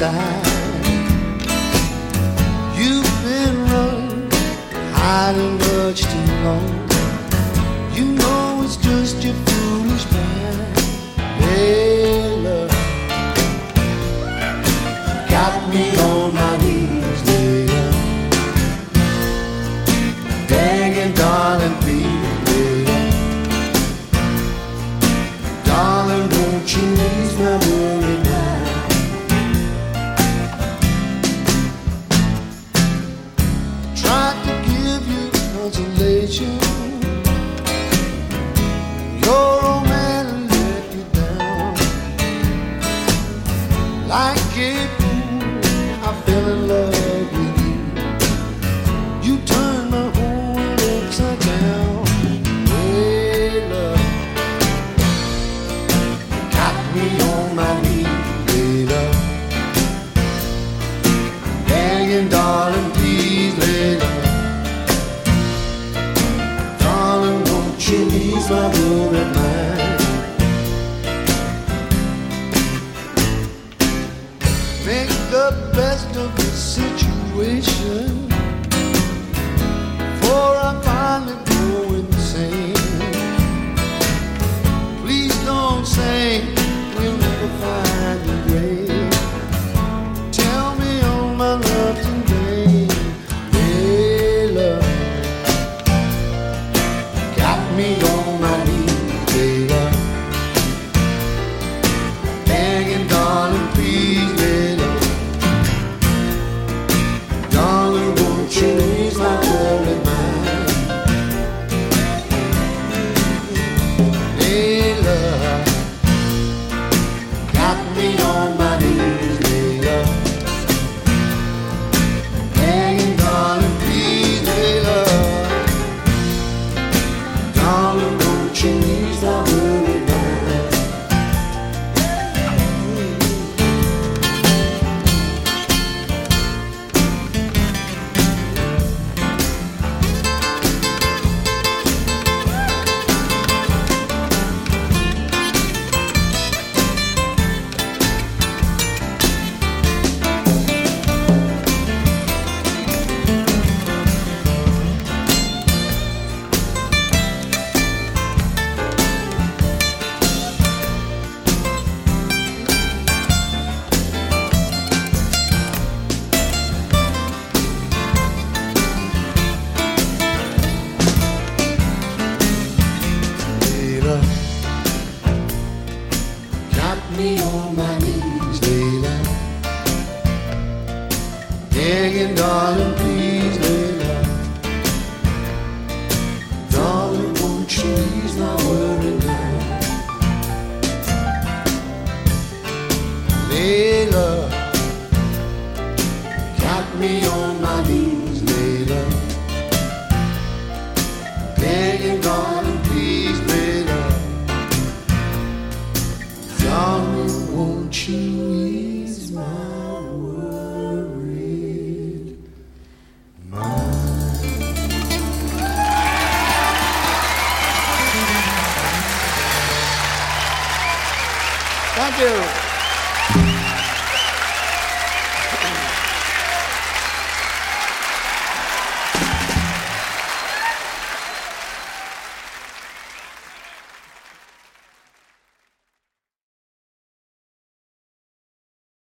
side. You've been running, hiding much too long. You know it's just your foolish mind. Hey, love, got me on my knees, love, begging, darling, please, love, darling, won't you ease my worry mind? Tried to give you consolation. Your old man let you down. Like a fool, I fell in love with you. You turned my whole world upside down. Hey, love, got me on my knees, hey, love, begging, darling, please, hey, love, darling, won't you ease my worried mind? Make the best of the situation, for I finally go insane. Please don't say we'll never find the grave. Tell me all my love's in vain. Hey, love, got me on my knees, hey, love, begging, darling, please, hey, love, darling, won't you ease my worried mind? Hey, love, got me on my knees, hey, love, begging, darling, please, hey, love, darling, won't you ease my worried mind? Layla, got me on my knees, Layla, begging, darling, please, Layla, darling, won't you ease my worried mind? Layla, got me on my knees, Layla, begging, darling, please, Layla, darling, won't you ease my worried mind? Thank you.